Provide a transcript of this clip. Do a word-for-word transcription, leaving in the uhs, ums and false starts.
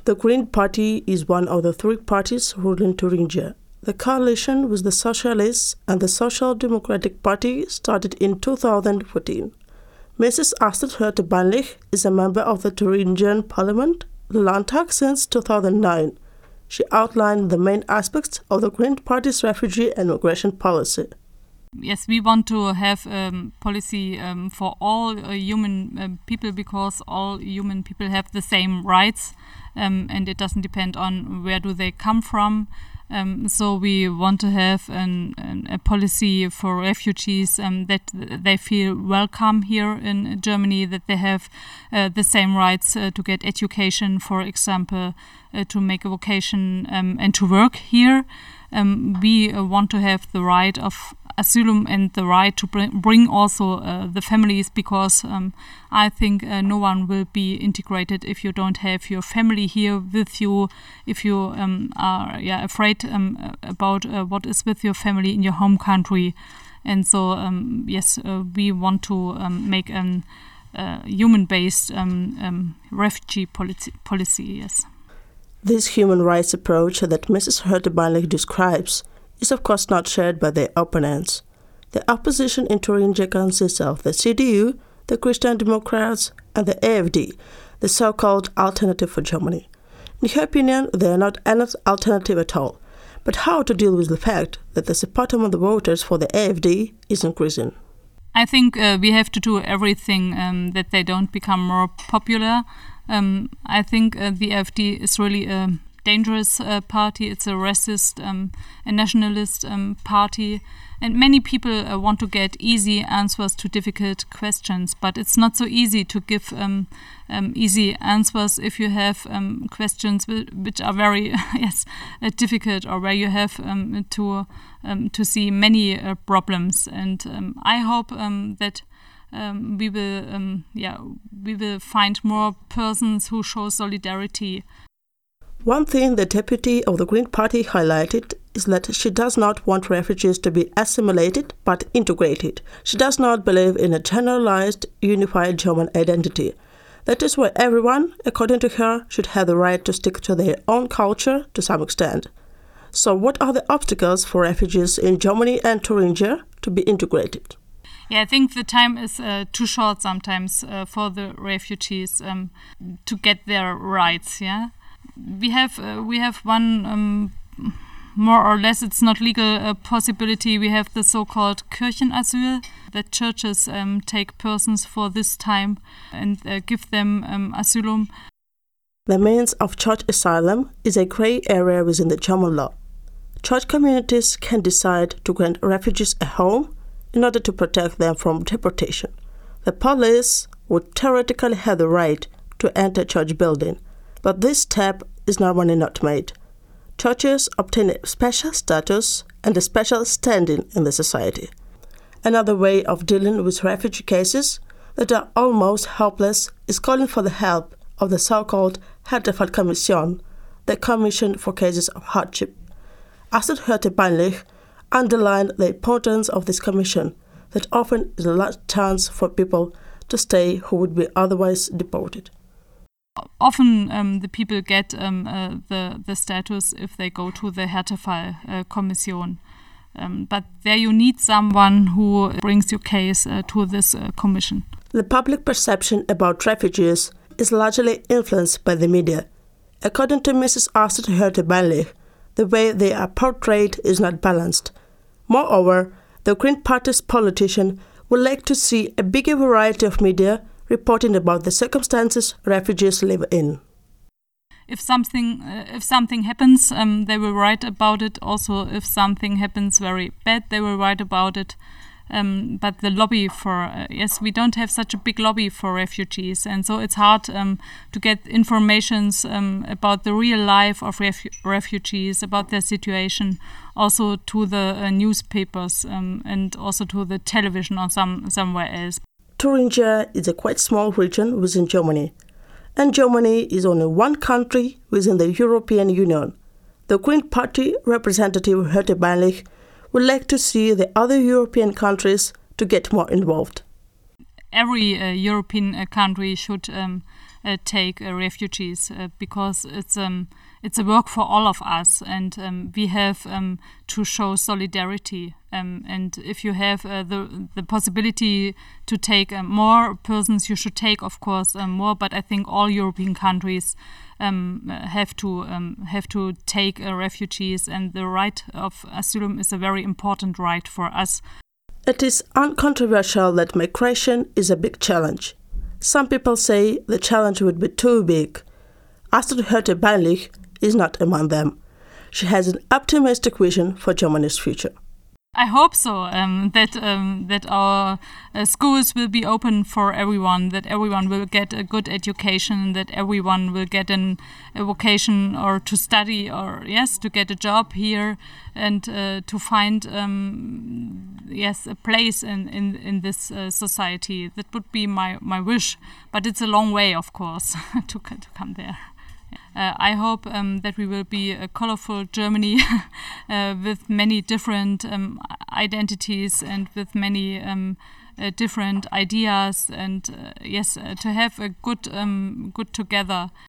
The Green Party is one of the three parties ruling Thuringia. The coalition with the Socialists and the Social Democratic Party started in two thousand fourteen. Missus Astrid Hörte-Beinlich is a member of the Thuringian Parliament, the Landtag, since two thousand nine. She outlined the main aspects of the Green Party's refugee and migration policy. Yes, we want to have a um, policy um, for all uh, human uh, people, because all human people have the same rights, um, and it doesn't depend on where do they come from. Um, so we want to have an, an, a policy for refugees um, that they feel welcome here in Germany, that they have uh, the same rights uh, to get education, for example, uh, to make a vocation um, and to work here. Um, we uh, want to have the right of asylum and the right to bring, bring also uh, the families, because um, I think uh, no one will be integrated if you don't have your family here with you, if you um, are yeah, afraid um, about uh, what is with your family in your home country. And so, um, yes, uh, we want to um, make a uh, human-based um, um, refugee policy, policy, yes. This human rights approach that Missus Hörte-Beinlich describes is of course not shared by their opponents. The opposition in Thuringia consists of the C D U, the Christian Democrats, and the A F D, the so-called Alternative for Germany. In her opinion, they are not an alternative at all. But how to deal with the fact that the support among the voters for the A F D is increasing? I think uh, we have to do everything um, that they don't become more popular. Um, I think uh, the A F D is really a dangerous uh, party. It's a racist um, and nationalist um, party, and many people uh, want to get easy answers to difficult questions, but it's not so easy to give um, um, easy answers if you have um, questions which are very yes uh, difficult, or where you have um, to um, to see many uh, problems. And um, I hope um, that um, we will um, yeah we will find more persons who show solidarity. One thing the deputy of the Green Party highlighted is that she does not want refugees to be assimilated but integrated. She does not believe in a generalized, unified German identity. That is why everyone, according to her, should have the right to stick to their own culture to some extent. So what are the obstacles for refugees in Germany and Thuringia to be integrated? Yeah, I think the time is uh, too short sometimes uh, for the refugees um, to get their rights, yeah. We have uh, we have one um, more or less, it's not legal uh, possibility. We have the so-called Kirchenasyl, that churches um, take persons for this time and uh, give them um, asylum. The means of church asylum is a grey area within the German law. Church communities can decide to grant refugees a home in order to protect them from deportation. The police would theoretically have the right to enter a church building, but this step is normally not made. Churches obtain a special status and a special standing in the society. Another way of dealing with refugee cases that are almost helpless is calling for the help of the so-called Härtefallkommission, the Commission for Cases of Hardship. Astrid Hörte-Beinlich underlined the importance of this commission that often is a last chance for people to stay who would be otherwise deported. Often um, the people get um, uh, the, the status if they go to the Härtefallkommission. Um, but there you need someone who brings your case uh, to this uh, commission. The public perception about refugees is largely influenced by the media. According to Missus Astrid Hörte-Beinlich, the way they are portrayed is not balanced. Moreover, the Green Party's politicians would like to see a bigger variety of media reporting about the circumstances refugees live in. If something uh, if something happens, um, they will write about it. Also, if something happens very bad, they will write about it. Um, but the lobby for, uh, yes, we don't have such a big lobby for refugees. And so it's hard um, to get informations um, about the real life of refu- refugees, about their situation, also to the uh, newspapers um, and also to the television or some somewhere else. Thuringia is a quite small region within Germany. And Germany is only one country within the European Union. The Green Party representative Hörte-Beinlich would like to see the other European countries to get more involved. Every uh, European uh, country should um, uh, take uh, refugees uh, because it's um, it's a work for all of us, and um, we have um, to show solidarity. Um, and if you have uh, the the possibility to take uh, more persons, you should take, of course, uh, more. But I think all European countries um, have to um, have to take uh, refugees, and the right of asylum is a very important right for us. It is uncontroversial that migration is a big challenge. Some people say the challenge would be too big. Astrid Hörte-Beinlich is not among them. She has an optimistic vision for Germany's future. I hope so, um, that um, that our uh, schools will be open for everyone, that everyone will get a good education, that everyone will get an, a vocation or to study or, yes, to get a job here and uh, to find, um, yes, a place in, in, in this uh, society. That would be my, my wish, but it's a long way, of course, to, to come there. Uh, I hope um, that we will be a colorful Germany uh, with many different um, identities and with many um, uh, different ideas, and uh, yes, uh, to have a good, um, good together.